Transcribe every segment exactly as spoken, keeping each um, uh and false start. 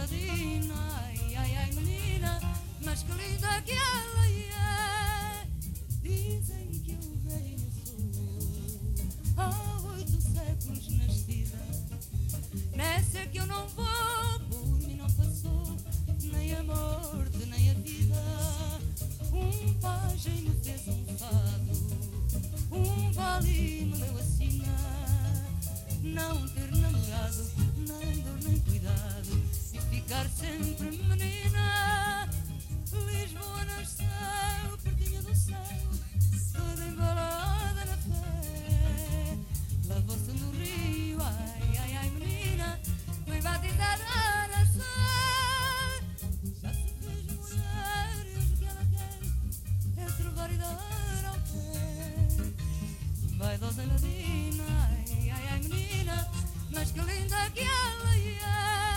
Aladino, ai, ai, ai, menina, mas que linda que ela é. Dizem que eu velha sou, há oito séculos nascida. Nessa que eu não vou, por mim não passou nem a morte, nem a vida. Um pajem me fez um fado, um vale me deu a sina. Não ter namorado, nem dor nem cuidado, e ficar sempre menina. Lisboa nasceu pertinho do céu, toda embalada na fé. Lavou-se no rio, ai, ai, ai, menina, foi batizada na sé. Já se fez mulher e hoje o que ela quer é trovar e dar ao pé. Vaidosa ladina, ai, ai, ai, menina, mas que linda que ela é.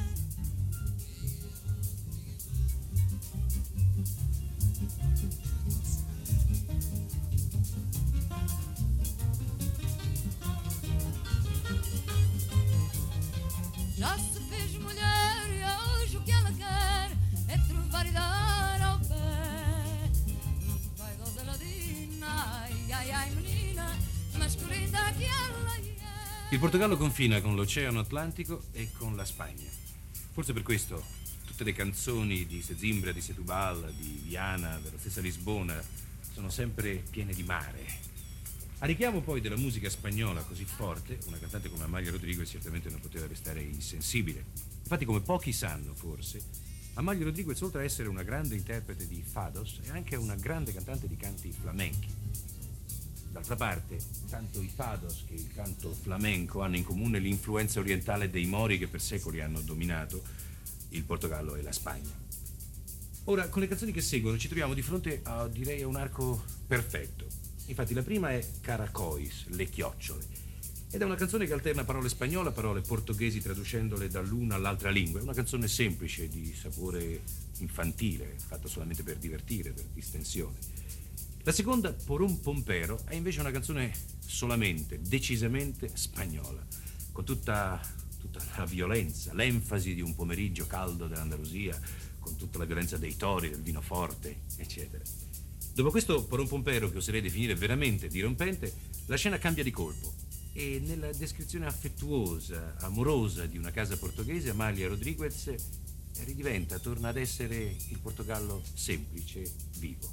Já se fez mulher e hoje o que ela quer é trovar e dar ao pé. Vaidosa ladina, ai, ai, ai, menina, mas que linda che ella è. Il Portogallo confina con l'Oceano Atlantico e con la Spagna. Forse per questo tutte le canzoni di Sesimbra, di Setúbal, di Viana, della stessa Lisbona sono sempre piene di mare. A richiamo poi della musica spagnola così forte, una cantante come Amália Rodrigues certamente non poteva restare insensibile. Infatti, come pochi sanno forse, Amália Rodrigues, oltre a essere una grande interprete di fados, è anche una grande cantante di canti flamenchi. D'altra parte, tanto i fados che il canto flamenco hanno in comune l'influenza orientale dei Mori che per secoli hanno dominato il Portogallo e la Spagna. Ora, con le canzoni che seguono ci troviamo di fronte a, direi, a un arco perfetto. Infatti la prima è Caracois, le chiocciole, ed è una canzone che alterna parole spagnole a parole portoghesi traducendole dall'una all'altra lingua. È una canzone semplice, di sapore infantile, fatta solamente per divertire, per distensione. La seconda, Por un Pompero, è invece una canzone solamente, decisamente spagnola, con tutta, tutta la violenza, l'enfasi di un pomeriggio caldo dell'Andalusia, con tutta la violenza dei tori, del vino forte, eccetera. Dopo questo Por un Pompero, che oserei definire veramente dirompente, la scena cambia di colpo e nella descrizione affettuosa, amorosa di una casa portoghese, Amália Rodrigues ridiventa, torna ad essere il Portogallo semplice, vivo.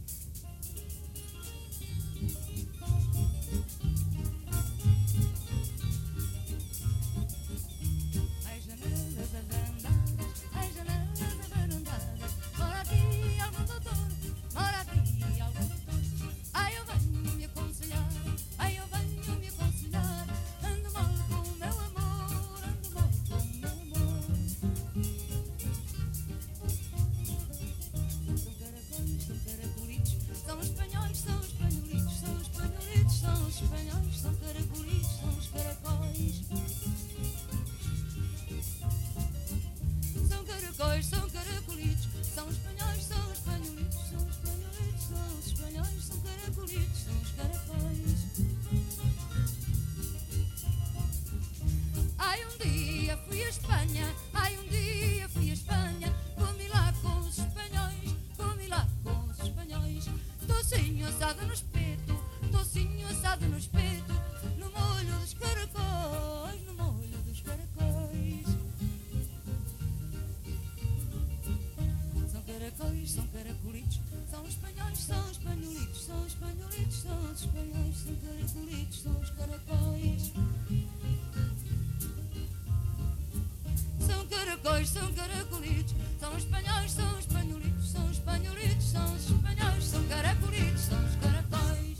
São caracolitos, são espanhóis, são espanholitos, são espanholitos, são espanhóis, são caracolitos, são os caracóis.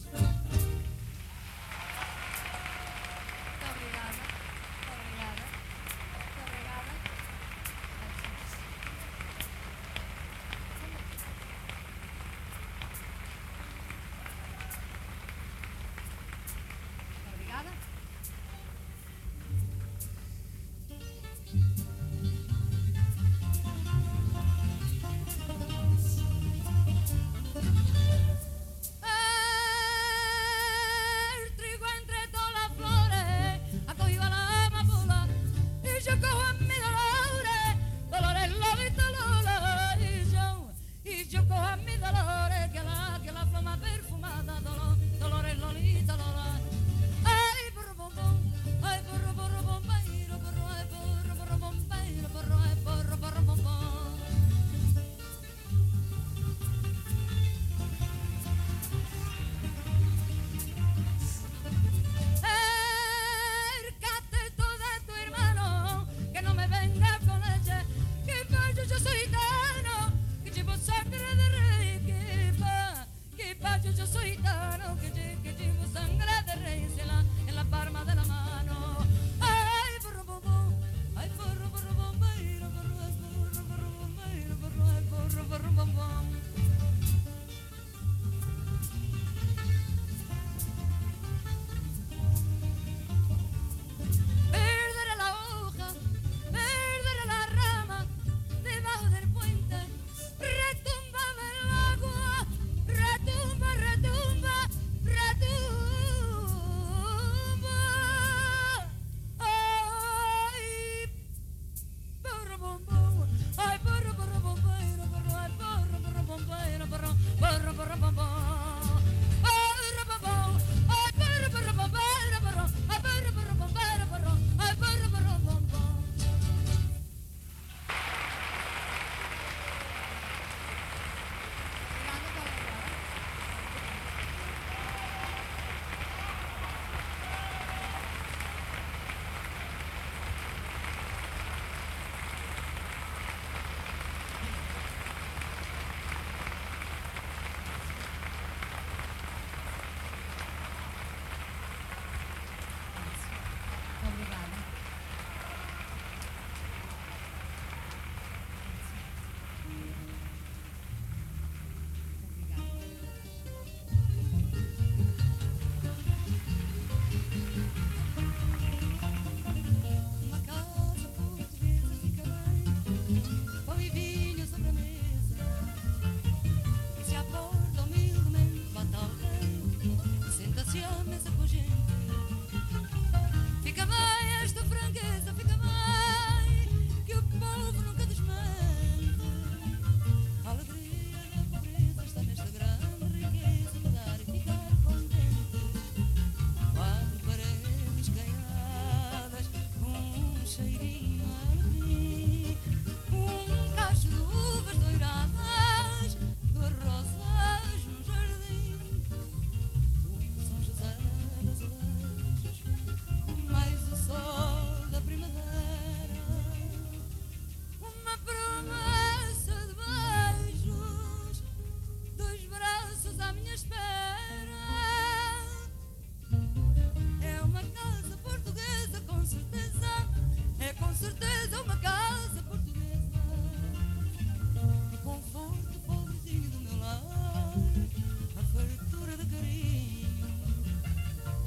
Muito obrigada, muito obrigada, muito obrigada. Muito obrigada.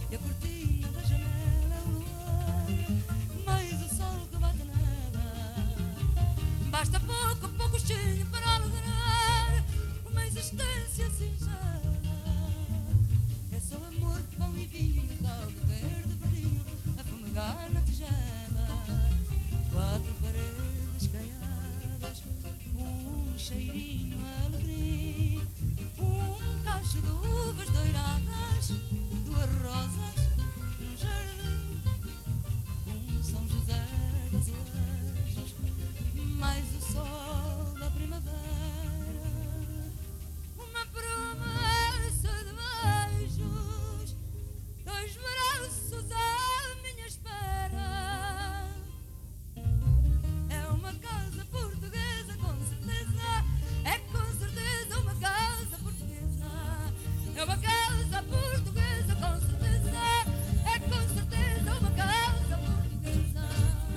e a cortina da janela é o luar, mais o sol que bate nela. Basta pouco, pouco cheio para alegrar uma existência singela. É só amor, pão e vinho e caldo verde verdinho a fumegar na tigela. Quatro paredes caiadas, um cheirinho alegria, um cacho de uvas doiradas, duas rosas num jardim, um São José das Azulejos, mais o sol da primavera, uma promessa de beijos, dois braços à minha espera. É uma casa portuguesa, com certeza, é com certeza uma casa portuguesa. É uma casa portuguesa, com certeza, é com certeza uma casa portuguesa.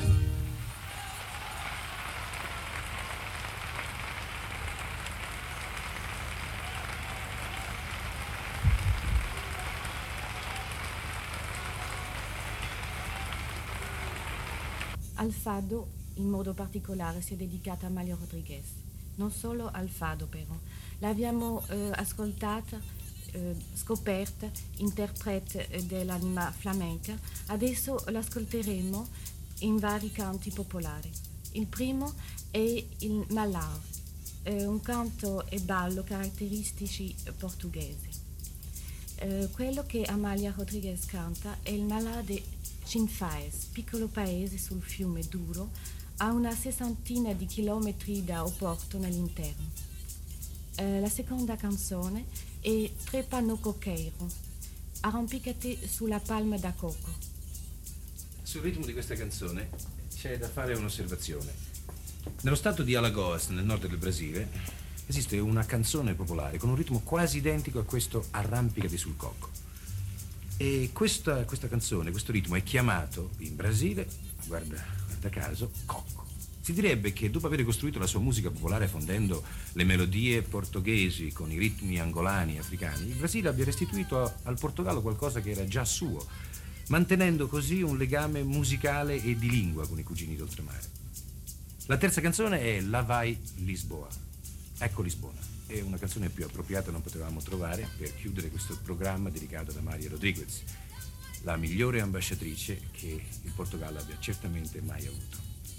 Al fado, in modo particolare, si è dedicata Amalia Rodriguez. Non solo al fado, però. L'abbiamo eh, ascoltata, eh, scoperta, interprete dell'anima flamenca. Adesso l'ascolteremo in vari canti popolari. Il primo è il malao, eh, un canto e ballo caratteristici portoghesi. Eh, quello che Amalia Rodriguez canta è il malao di Chinfaz, piccolo paese sul fiume Douro, a una sessantina di chilometri da Oporto nell'interno. Eh, la seconda canzone è Trepa no coqueiro, arrampicati sulla palma da coco. Sul ritmo di questa canzone c'è da fare un'osservazione. Nello stato di Alagoas, nel nord del Brasile, esiste una canzone popolare con un ritmo quasi identico a questo Arrampicati sul cocco. E questa, questa canzone, questo ritmo è chiamato in Brasile, guarda, guarda caso, cocco. Si direbbe che dopo aver costruito la sua musica popolare fondendo le melodie portoghesi con i ritmi angolani e africani, il Brasile abbia restituito a, al Portogallo qualcosa che era già suo, mantenendo così un legame musicale e di lingua con i cugini d'oltremare. La terza canzone è La Vai Lisboa. Ecco Lisbona. È una canzone più appropriata non potevamo trovare per chiudere questo programma dedicato ad Amalia Rodriguez, la migliore ambasciatrice che il Portogallo abbia certamente mai avuto.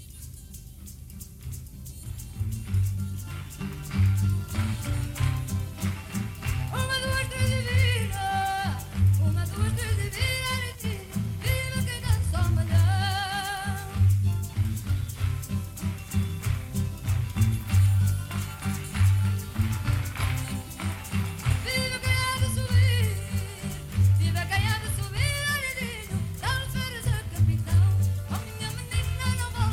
Uma, duas, três e vira, uma, duas, três e vira, viva quem dança ao malhão. Viva quem há de subir, viva quem há de subir, aridinho, dá-lhe férias a capitão. Oh minha menina, não vale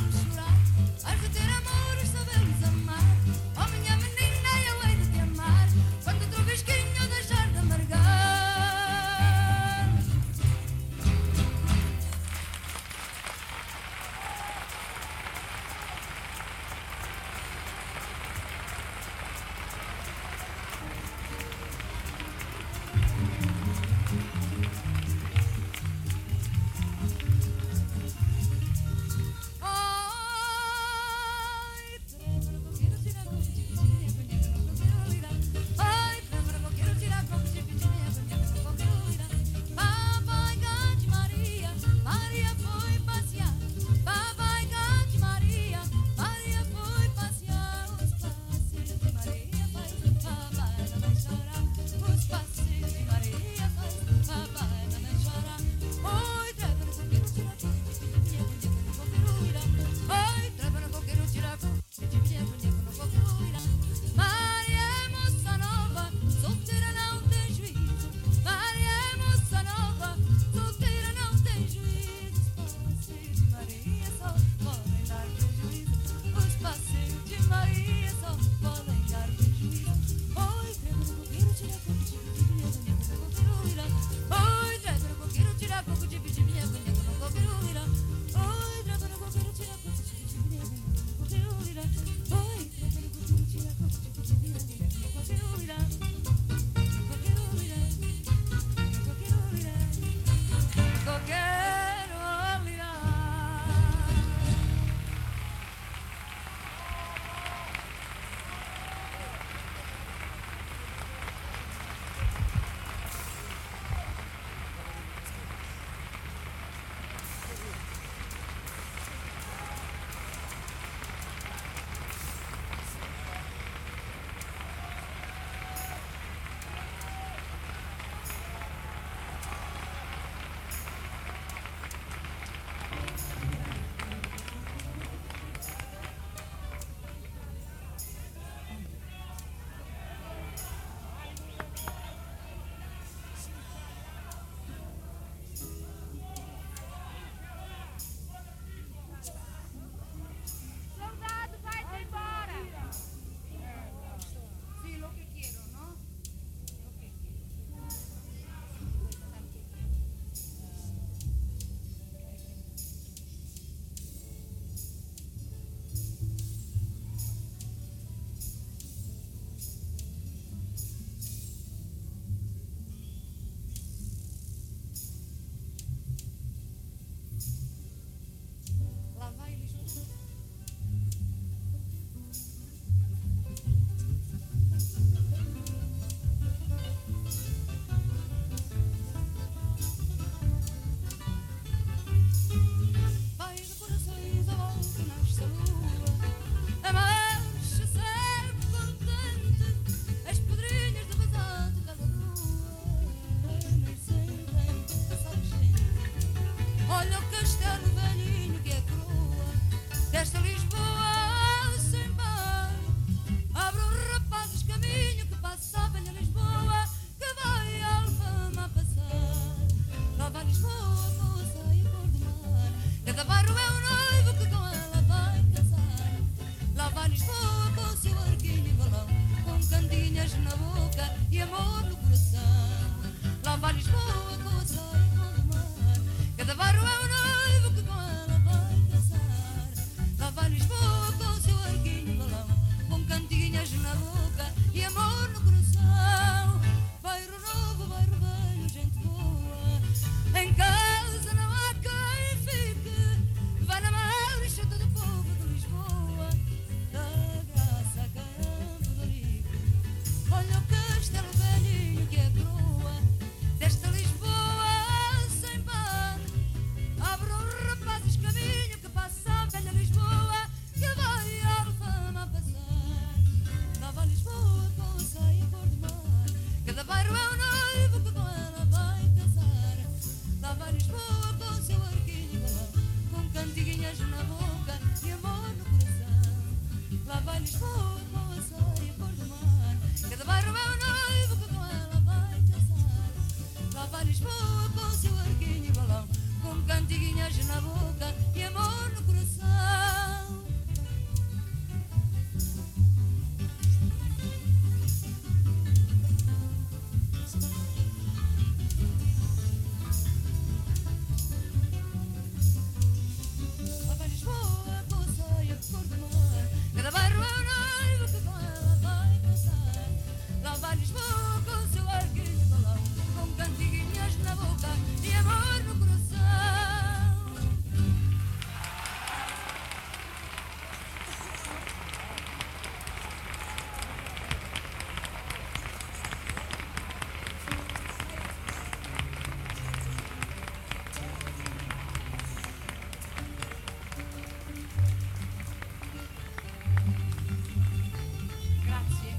Olha o castelo velhinho que é crua desta Lisboa sem bar. Abre os rapazes caminho que passa a velha Lisboa, que vai a Alfama a passar. Lá vai Lisboa com a saia cor do mar, cada bairro é um noivo que com ela vai casar. Lá vai Lisboa com o seu arquinho e balão, com cantinhas na boca e amor no coração. Lá vai Lisboa com a saia cor do mar, cada bairro é um noivo que com ela vai casar. Lá vai Lisboa com o seu arquinho e balão, com cantinhas na boca e amor no coração. Bairro novo, bairro velho, gente boa, em casa não há quem fique. Vai na marcha todo o povo de Lisboa, da Graça a Campo do Rico. Olha o castelo velhinho que é crua desta Lisboa sem par. Abre os rapazes caminho que passa a velha Lisboa, que vai a Alfama a passar. Lá vai Lisboa com a saia cor do mar, cada bairro é um noivo que com ela vai casar. Lá vai Lisboa com o seu arquinho e balão, com cantiguinhas na boca e amor no coração. Lá vai Lisboa com a saia cor do mar, cada bairro é um noivo que com ela vai casar. Lá vai Lisboa com o seu arquinho e balão, com cantiguinhas na boca e amor no coração. Lá vai Lisboa com a saia cor do mar, cada bairro é um noivo que com ela vai casar. Lá vai Lisboa com o seu arquinho e balão, com cantiguinhas na boca e amor no coração. Grazie.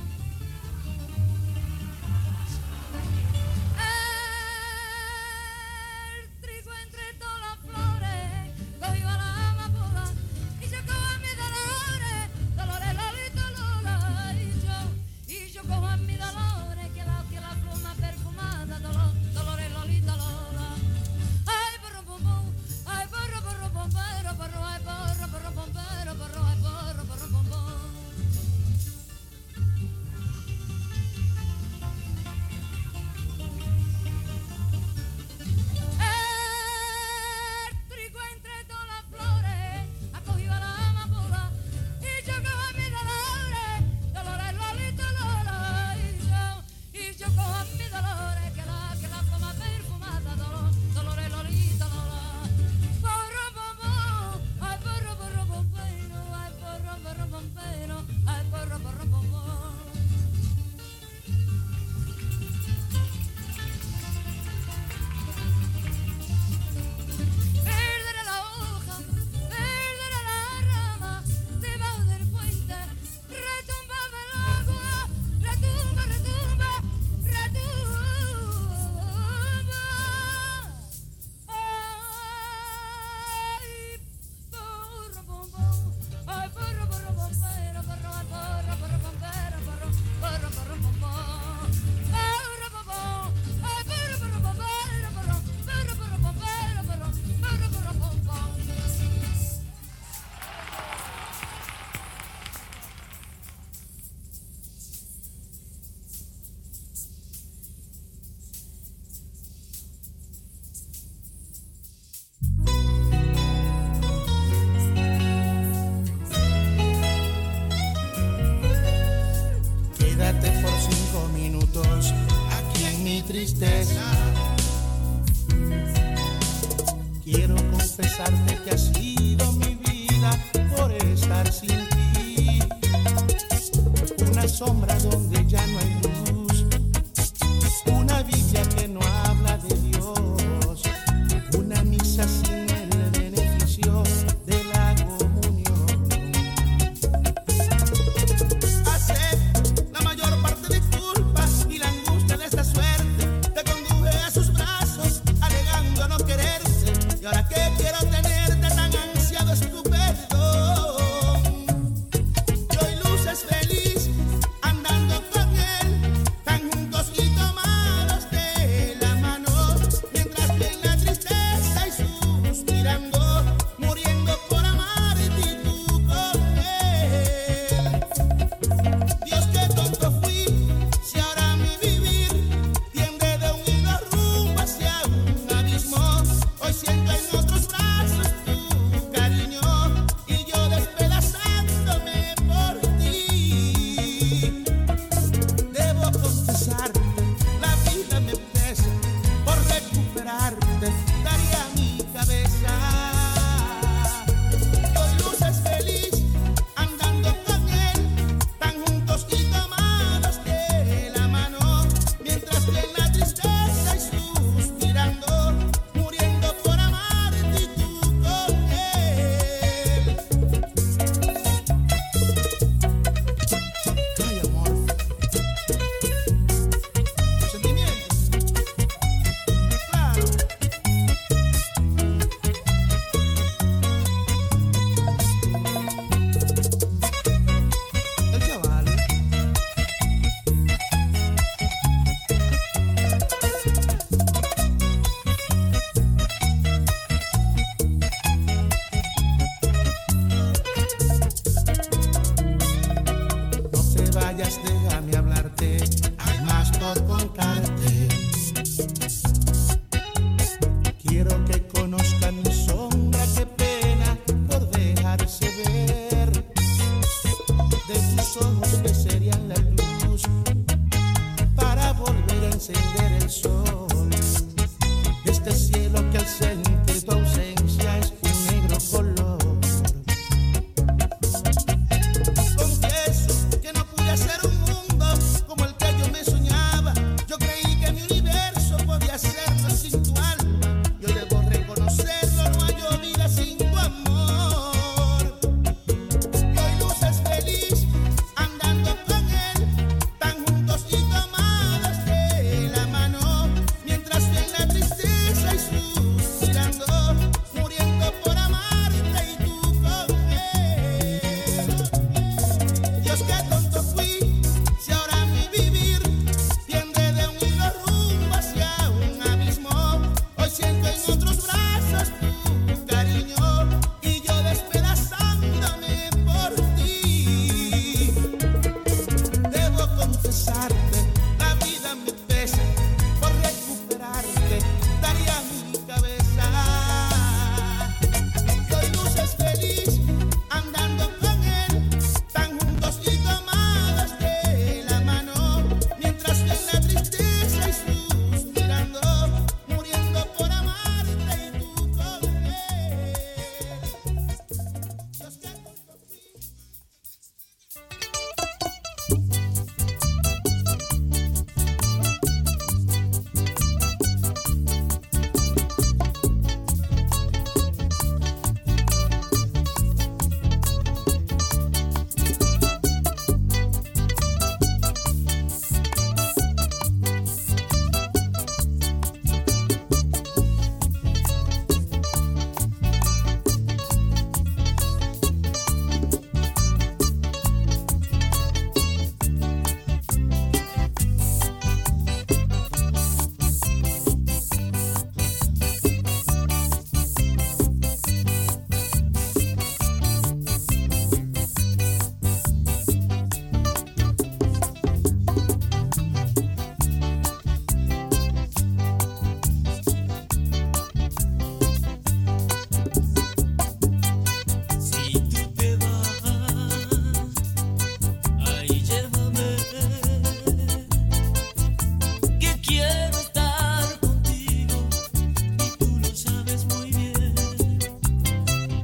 El trigo entre todas las flores, cogió a la amapola y yo cojo a mi Dolores, Dolores, Lolita, Lola, y yo, y yo cojo a mi Dolores, que la, que la flor más perfumada, Dolor, Dolores, Lolita, Lola. Ay, porro, pom, pom, ay, porro, porro, pom, pero, porro, ay, porro, porro, pom, pero, porro, ay, porro, porro, pom, pom. El trigo entre todas las flores acogió a la amapola y yo cojo a mi Dolores, Dolores, Lolita, Lola, y yo, y yo cojo a mi Dolores, que la, que la flor más perfumada, Dolor, Dolores, Lolita, Lola. Porro, pom, pom, ay, porro, porro, pom, pero, ay, porro, porro, pom, pero, ay, porro, porro, pom, pom. Perderá la hoja, perderá la rama, debajo del puente, retumbaba el agua, retumba, retumba, retumba. Ay, porro, pom, pom, ay, porro, porro, pom, pero, porro, ay, porro, porro, pom, pero, porro, porro, porro, pom, pom. Porro, pom, pom, ay, porro, porro, pom, pero, porro, porro, porro, pom, pero, porro, porro, porro, pom, pom. Quédate por cinco minutos aquí en mi tristeza. Quiero confesarte que ha sido mi vida por estar sin ti. Una sombra donde ya no hay luz, una Biblia que no habla de Dios, una misa sin el beneficio de la comunión. Acepto la mayor parte de culpas y la angustia de esta suerte. Te conduje a sus brazos alegando a no quererte y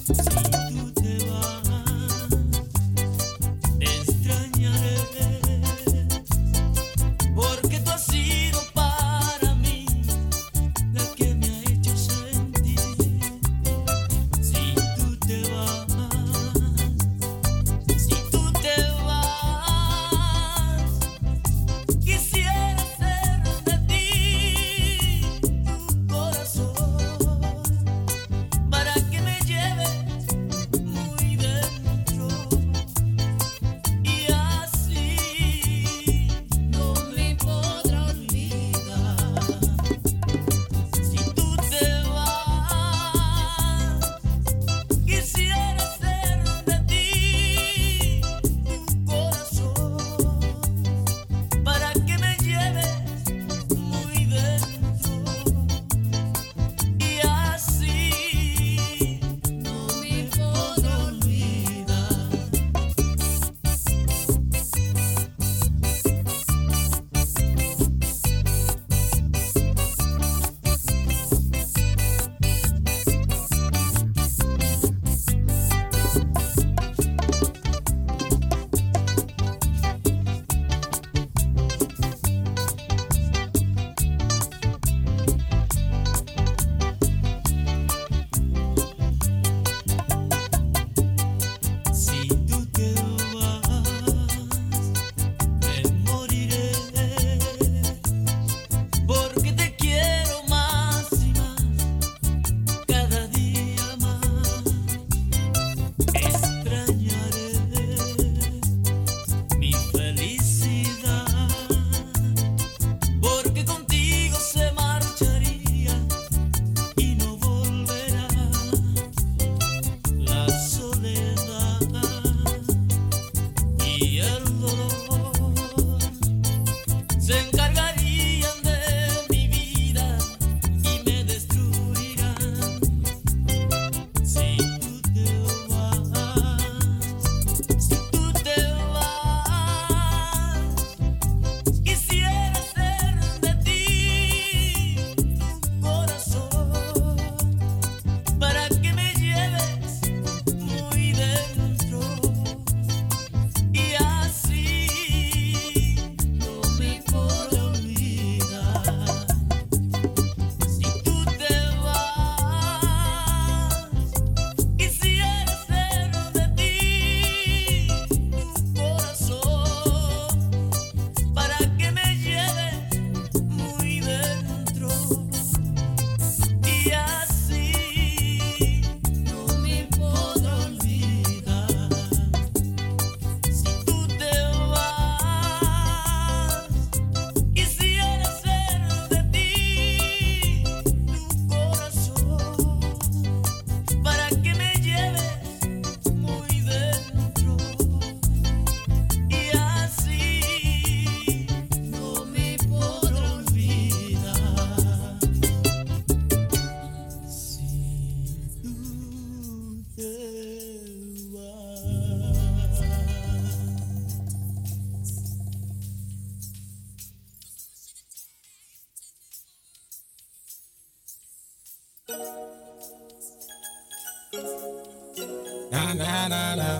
Na na na na.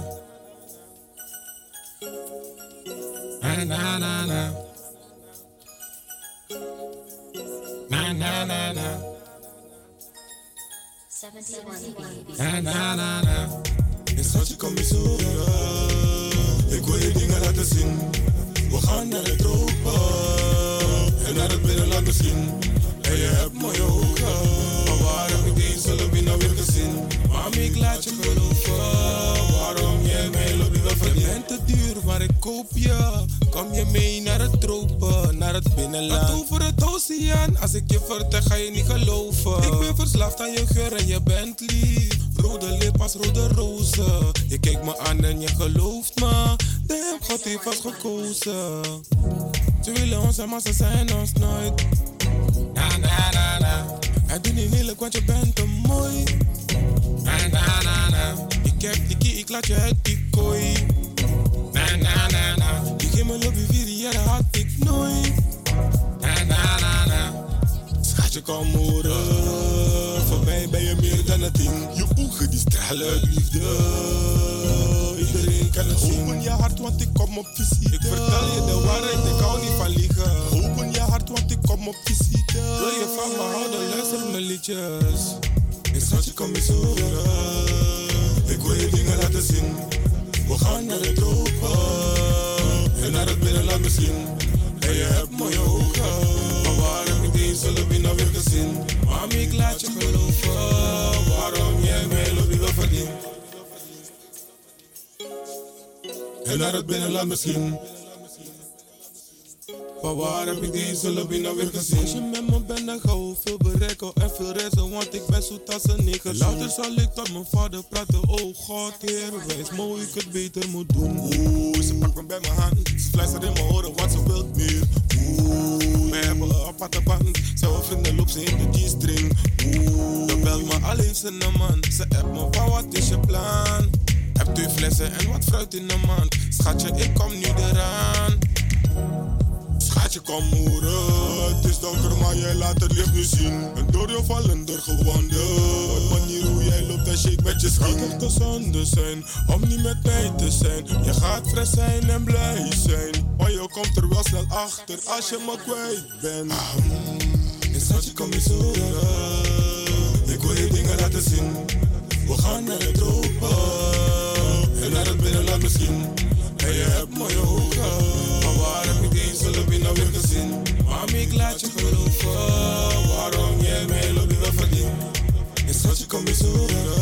Na na na na. Na na na na. Na na na na. Is dat je kan me zoeken? Ik wil je dingen laten zien. We gaan naar de tropen en naar het binnenland misschien. En je hebt mooie ogen, maar waar heb ik die zullen we nou weer gezien? Mami, ik laat je geloven. Waarom jij mij loopt, we verdienen. Je bent te duur, maar ik koop je. Kom je mee naar het tropen, naar het binnenland. Wat over het oceaan, als ik je vertel ga je niet geloven. Ik ben verslaafd aan je geur en je bent lief. Rode lip als rode rozen. Je kijkt me aan en je gelooft me. Damn, God heeft vast gekozen. Ze willen ons zijn, maar ze zijn ons nooit. Na na na na. En doe niet lelijk, want je bent te mooi. Na na na na. Ik heb die kie, ik laat je uit die kooi. Na na na na. Je geeft me lobby vier jaar, had ik nooit. Na na na na. Schatje, kom horen. Voor mij ben je meer dan fijne ding. Je ogen die stralen uit liefde. Iedereen kan het zien. Open je hart, want ik kom op visite. Ik vertel je de waarheid, ik hou niet van liegen. Open je hart, want ik kom op visite. Wil je van me houden, luister mijn liedjes. En schatje, kom eens horen. Ik wil je dingen laten zien. We gaan naar de tropen. En naar het binnenland misschien. En je hebt mooie ogen. Maar waarom niet eens zullen we nou weer gezien? Mami, ik laat je geloven. Waarom jij mij lobby wil verdienen? En naar het binnenland misschien. Maar waar heb ik die zullen we nou weer gezien? Als je met me bent dan gauw veel bereiken en veel reizen. Want ik ben zoet als een negen. Louter zal ik tot mijn vader praten. Oh God, Heer, wijs me hoe ik het beter moet doen. Oeh, ze pakt me bij mijn hand. Ze fluistert in mijn oren, want ze wilt meer. Oeh, wij hebben een aparte band. Zijn we vrienden, loop ze in de G-string. Oeh, dan belt me, al heeft ze een man. Ze appt me van, wat is je plan? Heb twee flessen en wat fruit in de mand. Schatje, ik kom nu eraan. Schatje, kom horen. Het is donker, maar jij laat het licht nu zien. En door je vallender gewandeld. Wat manier hoe jij loopt en shake met je schiet. Het kan echt gezonde zijn, om niet met mij te zijn. Je gaat fris zijn en blij zijn. Maar je komt er wel snel achter als je me kwijt bent. Ah, mm. En schatje, kom eens horen. Ik wil je dingen laten zien. We gaan naar de tropen. En naar het binnenland misschien. En je hebt mooie ogen. Maar waar heb ik die zullen we nou weer gezien? Mami, ik laat je geloven. Waarom jij mij lobby wil verdienen? En schatje, kom eens horen.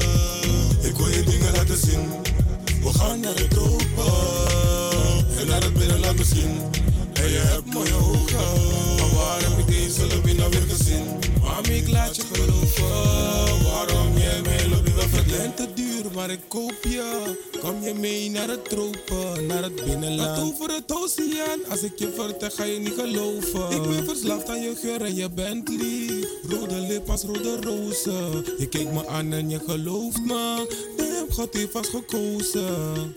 Ik wil je dingen laten zien. We gaan naar de tropen. En naar het binnenland misschien. En je hebt mooie ogen. Maar waar heb ik die zullen we nou weer gezien? Mami, ik laat je geloven. Waarom jij mij lobby wil verdienen? Te duur, maar ik koop je. Kom je mee naar het tropen, naar het binnenland. Laat over het oceaan, als ik je vertel ga je niet geloven. Ik ben verslaafd aan je geur en je bent lief. Rode lip als rode rozen. Je kijkt me aan en je gelooft me. Damn, God heeft vast gekozen.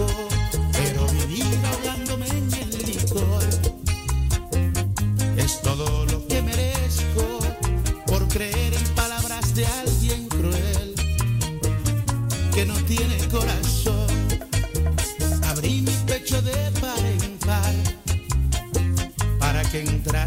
Esto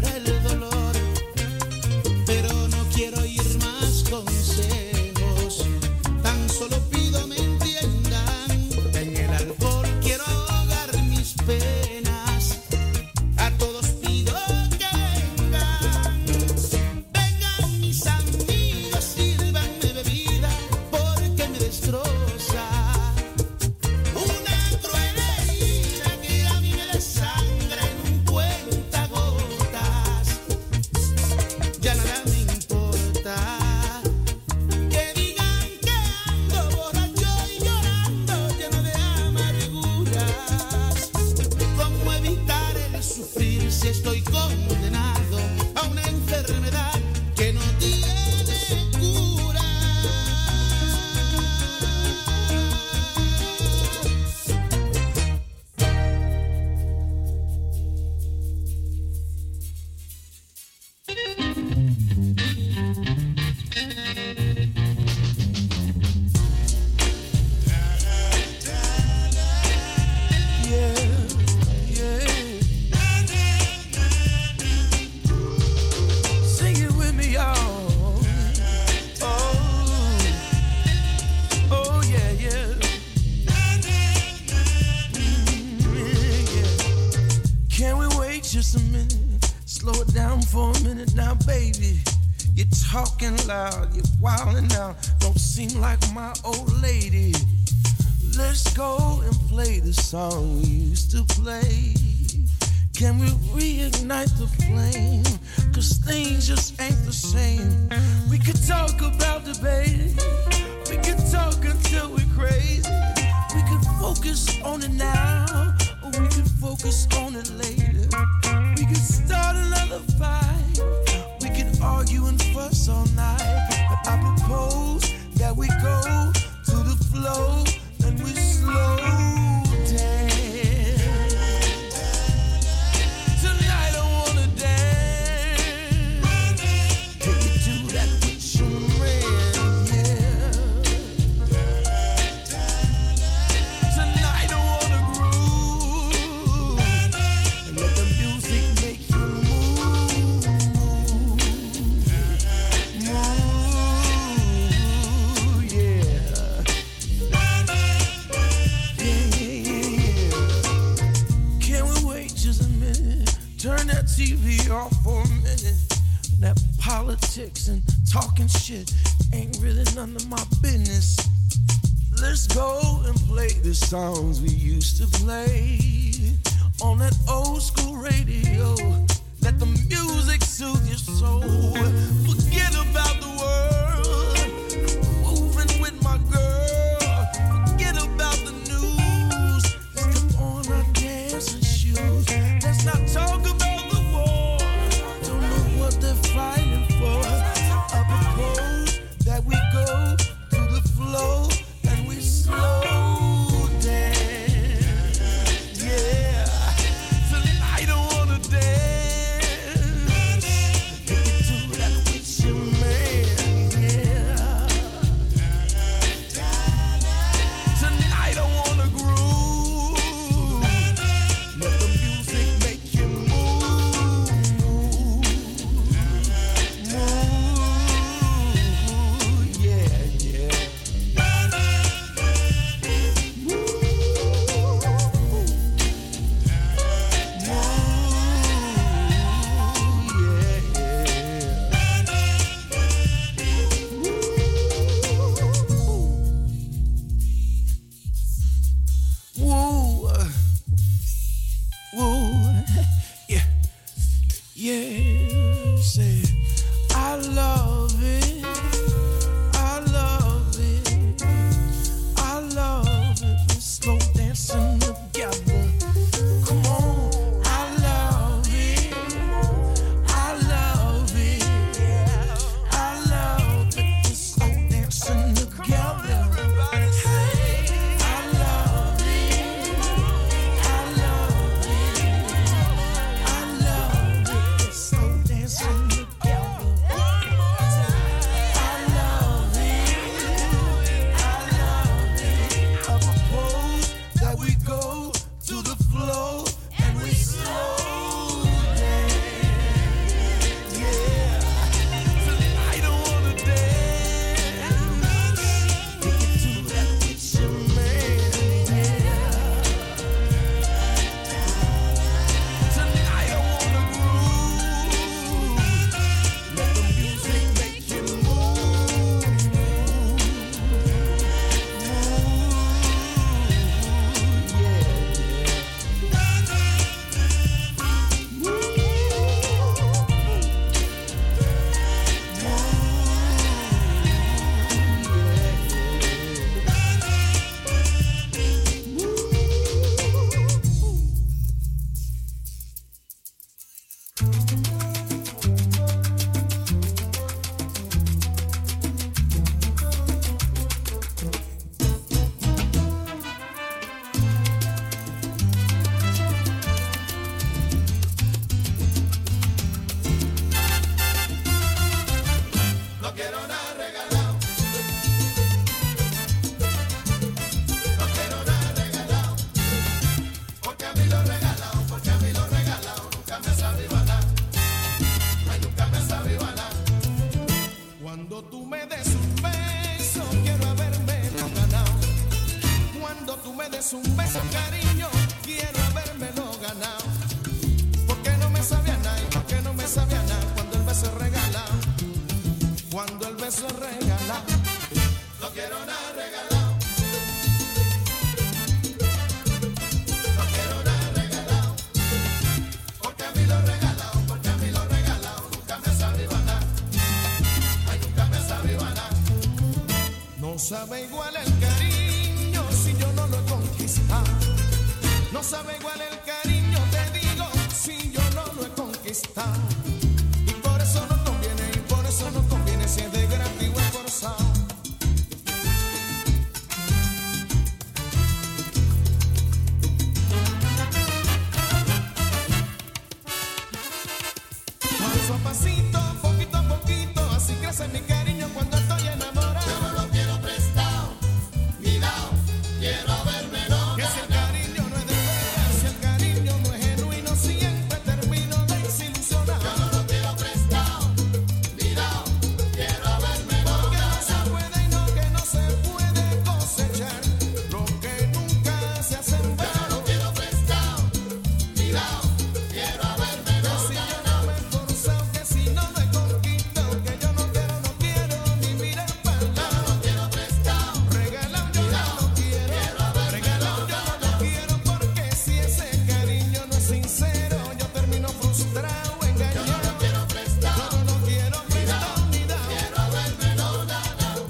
aliviará el dolor, pero no quiero oír más consejos, tan solo pido me entiendan. En el alcohol quiero ahogar mis penas, a todos pido que vengan. Vengan mis amigos, sírvanme bebida porque me destroza. Una cruel herida que a mí me desangra en un cuentagotas. Ya nada me importa. Que digan que ando borracho y llorando, lleno de amarguras. ¿Cómo evitar el sufrir si estoy condenado a una enfermedad que no tiene cura? Sing it with me, y'all. Oh, oh yeah, yeah. Mm, yeah. Can we wait just a minute? Slow it down for a minute now, baby. You're talking loud, you're wilding out. Don't seem like my old lady. Let's go and play the song we used to play. Can we reignite the flame? Cause things just ain't the same. We could talk about the baby. We could talk until we're crazy. We could focus on it now, or we could focus on it later. We could start another fight. We could argue and fuss all night. But I propose that we go to the flow and we slow dance. Tonight I wanna dance. Can you do that with your man? Yeah. Tonight I wanna groove and let the music make you move, move, yeah. Can we wait just a minute? Turn that T V off for a minute. That politics and talking shit ain't really none of my business. Let's go and play the songs we used to play on that old school radio. Let the music soothe your soul. Forget about the world. Moving with my girl. Forget about the news. Slip on our dancing shoes. Let's not talk about the war. Don't know what they're fighting for. I propose that we go to the flow and we slow dance. Yeah. Tonight I wanna dance. Can you do that with your man? Yeah. Tonight I wanna groove. Let the music make you move, move, move. Yeah, yeah. Woo, uh, woo, yeah, yeah. Say, I love it, I love it, I love it. We're slow dancing together. Come on, I love it, I love it, I love it. We're slow dancing together. I love it, I love it, I love it. We're slow dancing together. beso, un beso, cariño, quiero habérmelo ganado. Porque no me sabía nada, y porque no me sabía nada cuando el beso es regalado. Cuando el beso es regalado, no quiero nada regalado. No quiero nada regalado. Porque a mí lo regalado, porque a mí lo regalado nunca me sabe igualar. Ay, nunca me sabe igualar. No sabe igual el cariño si yo no lo he conquistado. No sabe igual el cariño, te digo, si yo no lo he conquistado. Y por eso no conviene, y por eso no conviene si es de gratis o es forzado. Paso a pasito, poquito a poquito, así crece mi cariño cuando estoy enamorado. Yo no lo quiero prestado, ni dado, quiero habérmelo. Que si el cariño no es de verdad, si el cariño no es genuino, siempre termino desilusionado. Yo no lo quiero prestado, ni dado, quiero habérmelo. Porque no se puede y no que no se puede cosechar lo que nunca se ha sembrado. Yo no lo quiero prestado, ni dado, quiero habérmelo. Que si yo no me he forzado, que si no lo he conquistado, que yo no quiero, no quiero ni mirar para el lado. Yo no lo quiero prestado, regalado yo no lo quiero, regalado yo no lo quiero, porque si ese cariño no es sincero, yo termino frustrado, engañado. Yo no lo quiero prestado, yo no lo quiero prestado ni dado, quiero habérmelo ganado.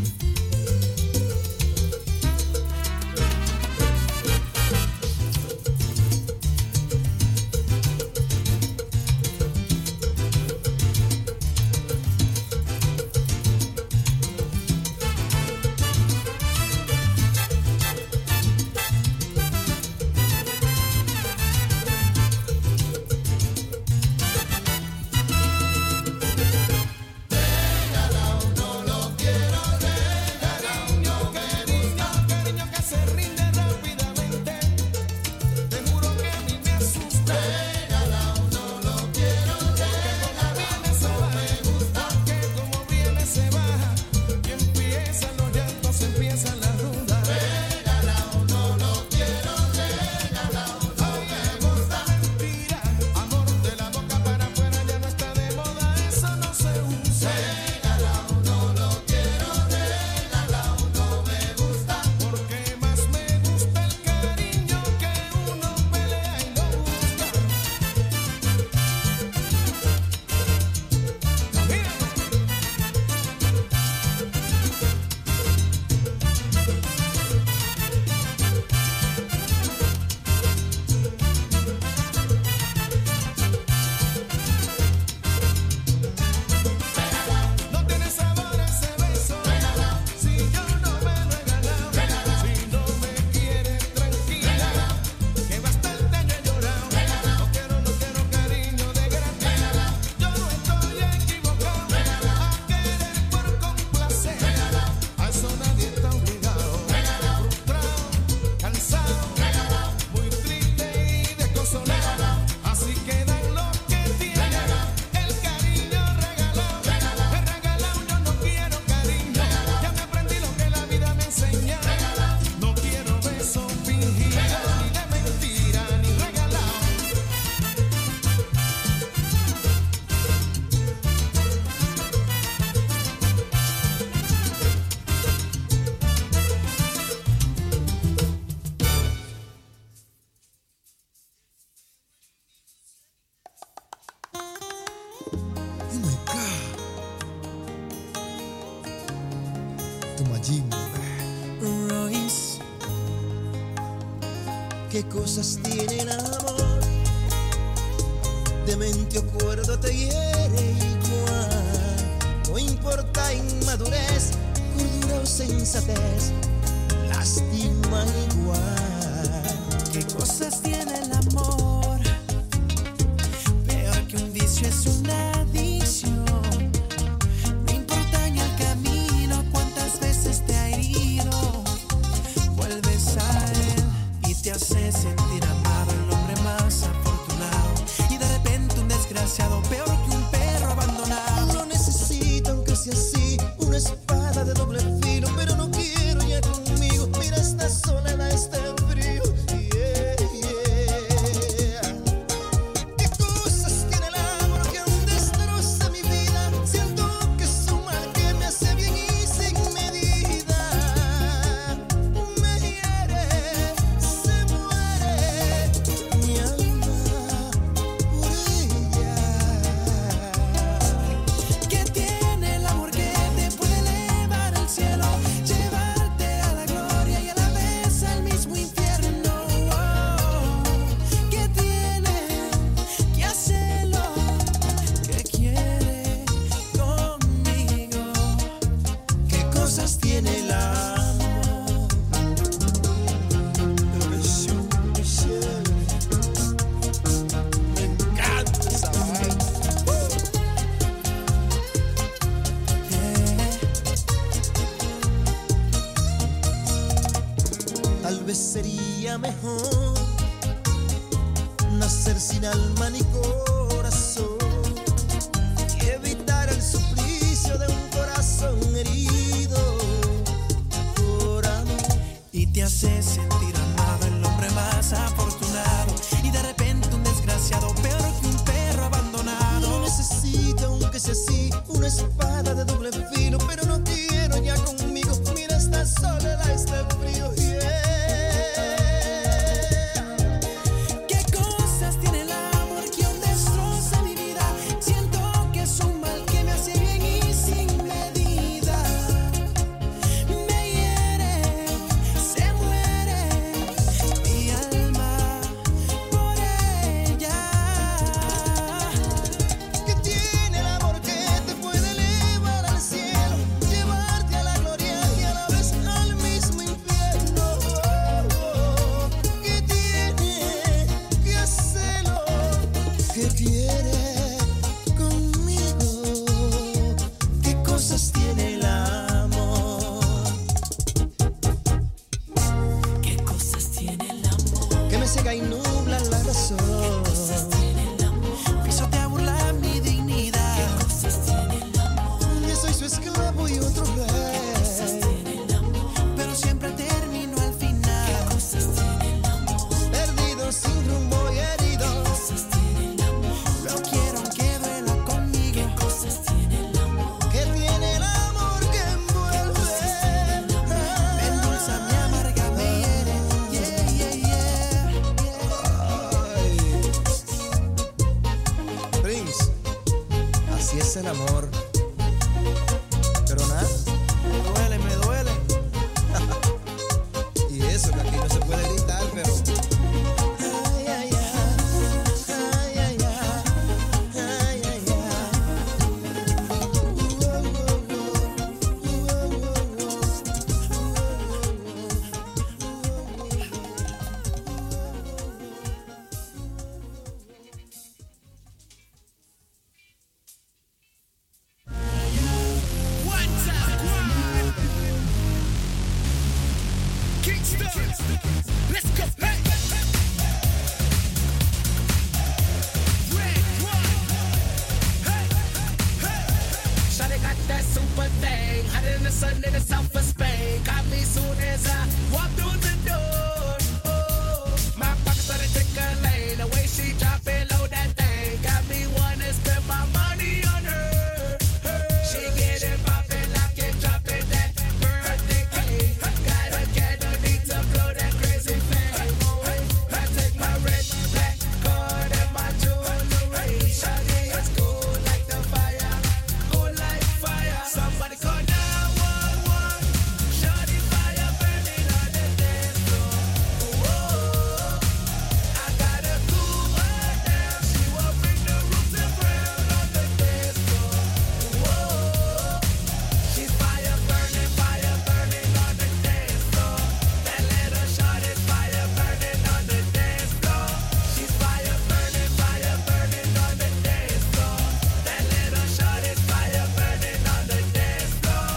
Cariño que se rinde rápidamente, te juro que a mí me asusta. Regalado no lo quiero, regalado porque como viene se baja, porque como viene se baja, y empiezan los llantos, empiezan las rudas. Regalado no lo quiero, regalado no me gusta. Mentira, amor de la boca para afuera ya no está de moda, eso no se usa. Regalado no lo quiero, regalado no me gusta. Porque más me gusta el cariño que uno pelea y lo busca. Mira. No tiene sabor ese beso, si yo no me lo he ganado, si no me quiere tranquila, que bastante año he llorado. No quiero, no quiero cariño de gratis, yo no estoy equivocado, a querer por complacer, a eso nadie está obligado. Frustrado, cansado, muy triste y desconsolado, así quedan los que tienen el cariño regalado. El regalado yo no quiero cariño, ya me aprendí lo que la vida me enseña. No quiero besos fingidos, ni de mentira, ni regalado. Oh my God. Tu Majimbo. Royce, qué cosas tiene el amor, de mente o cuerdo te hiere igual, no importa inmadurez, cordura o sensatez, lastima igual. ¿Qué cosas tiene el amor? Peor que un vicio es una adicción. No importa ni el camino, cuántas veces te ha herido, vuelves a él y te hace sentir amado, el hombre más afortunado. Y de repente un desgraciado, peor que un perro abandonado. No necesito, aunque sea así, una espada de doble filo, pero no quiero ya conmigo. Mira esta soledad, este era mejor nacer sin alma ni corazón y evitar el suplicio de un corazón herido por amor. Y te hace sentir amado, el hombre más afortunado, y de repente un desgraciado peor que un perro abandonado. No necesito, aunque sea así, una espada de doble filo, pero no quiero ya conmigo. Mira esta soledad, este frío, yeah. ¿Qué cosas tiene el amor que aún destroza mi vida? Siento que es un mal que me hace bien y sin medida. Me hiere, se muere mi alma por ella. Que tiene el amor que te puede elevar al cielo, llevarte a la gloria y a la vez al mismo infierno. Que tiene que hacerlo, que quiere conmigo. ¿Qué cosas tiene el amor? ¿Qué cosas tiene el amor? Que me ciega y nubla la razón. Tiene el amor. Pisotea, burla mi dignidad. ¿Qué cosas tiene el amor? Yo soy su esclavo y otro rey, Tiene el amor. Pero siempre termino al final. ¿Qué cosas tiene el amor? perdido, sin rumbo y herido. Cosas tiene el amor. Lo quiero aunque duela conmigo. ¿Qué cosas tiene el amor? Que tiene el amor que envuelve. Me endulza, me amarga, me hiere. Yeah, yeah, yeah. Ay. Prince, así es el amor. Pero nada, Me duele, me duele. y eso que aquí no se puede gritar, pero. Ay, ay, ay. Ay, ay, ay. Ay, ay, ay. Uh, oh, oh, oh. Uh, oh, Let's go. Hey. Red one. Hey. Hey. Shawty got that super thing, hotter than the sun in the south of Spain. Got me soon as I walk through the door. Oh, my pocket started tickling. The way she drop it low, that thing got me wanna spend my money on her. She get it poppin', lock it, drop it, that birthday cake. Got a candle, need to blow that crazy flame. I take my red, black card and my jewelry. Shawty is cool like the fire, cool like fire. Somebody call nine one one. Shawty fire burning on the dance floor. Whoa, I gotta cool her down. She will bring the roots and ground on the dance floor. Whoa, she's fire burning, fire burning on the dance floor. That little shawty's fire burning on the dance floor. She's fire burning, fire burning on the dance floor. That little shawty's fire burning on the dance floor.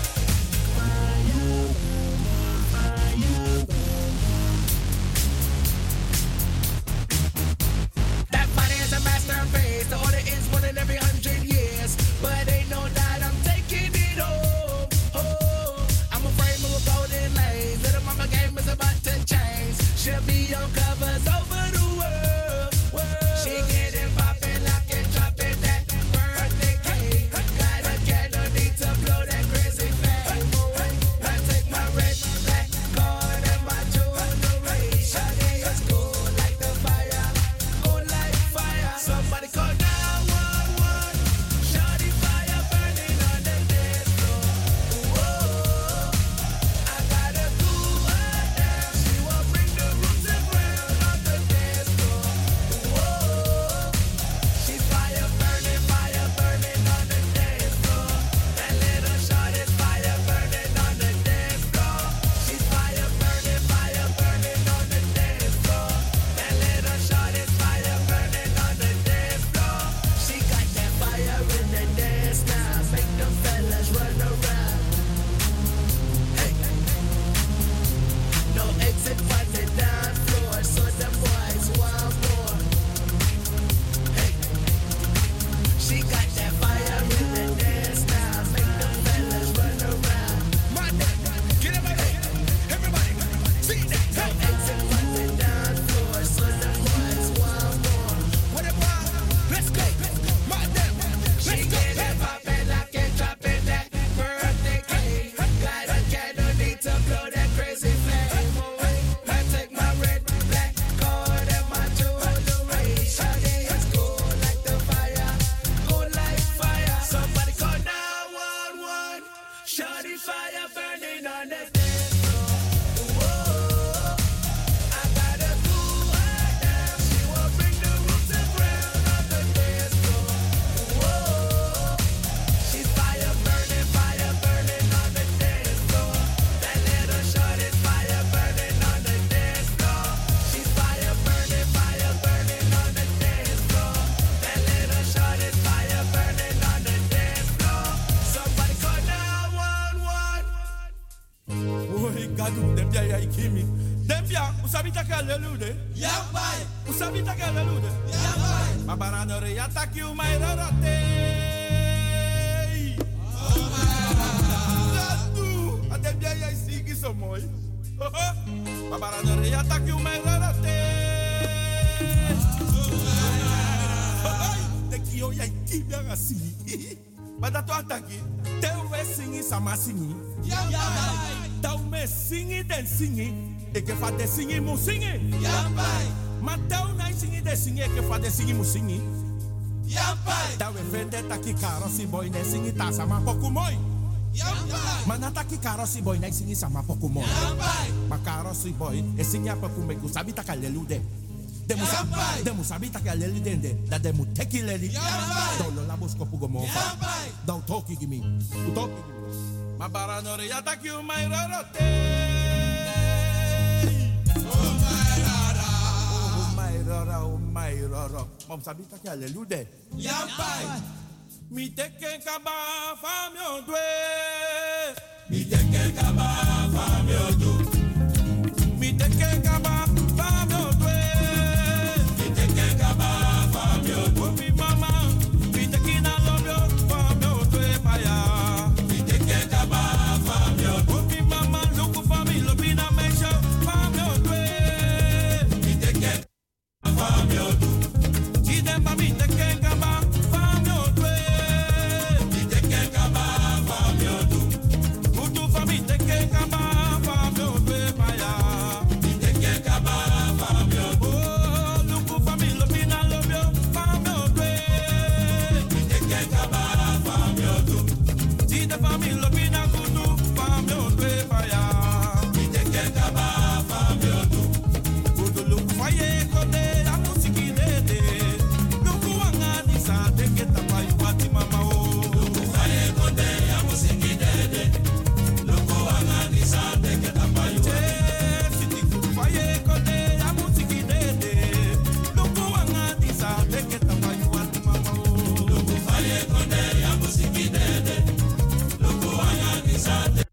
That body is a masterpiece. The order is one in every hundred years. But ain't no doubt I'm taking it home. Oh, I'm afraid of a golden lace. Little mama game is about to change. She'll be on covers over the world. world. She get it poppin', lock it, drop it, that birthday cake. Got a candle, need to blow that crazy flame. I take my red, black card and my jewelry. Shawty is cool like the fire, cool like fire. Somebody call nine one one. Shawty fire burning on the dance floor. Whoa, I gotta cool her down. She will bring the roots and ground on the dance floor. Whoa, she's fire burning, fire burning on the dance floor. That little shawty's fire burning on the dance floor. She's fire burning, fire burning on the dance floor. That little shawty's fire burning on the dance floor. She got that fire in the dance now. Make them fellas run around. Hey, no exit, fight it down. do, dem bia ya ikimi. Dem bia, usabita ka lelude. Ya pai. Usabita ka lelude. Ya pai. Babarano re ataki u mai rorote. Oh my God. Dem bia ya sigi so moi. Babarano re ataki u mai rorote. De ki o ya ikimi asi. Badato ataki. Teu we singi sama singi. Ya pai. Tau me singi den singi. E que fa de singi mu singi. Ya pai. Ma tau na singi de singi e que fa de singi mu singi. Ya pai. Tau e fende taki karo si boy ne singi ta sama poku moi. Ya pai. Ma na taki karo si boy ne singi sama poku moi. Ya pai. Ma karo si boy e singi a poku me sabi ta kalelude. Demu Ya pai. demu sabi ta kaleludende. Da demu teki leli. Ya pai. Dolo la busco pugo mo. Ya pai. Dau toki gimi. U toki gimi. Ma baranore ya taki u mai rorote. Oh my rara. Oh my rara, oh my rara. Mam sabita que alelude. Ya pai. Mi te que kaba famio dwe.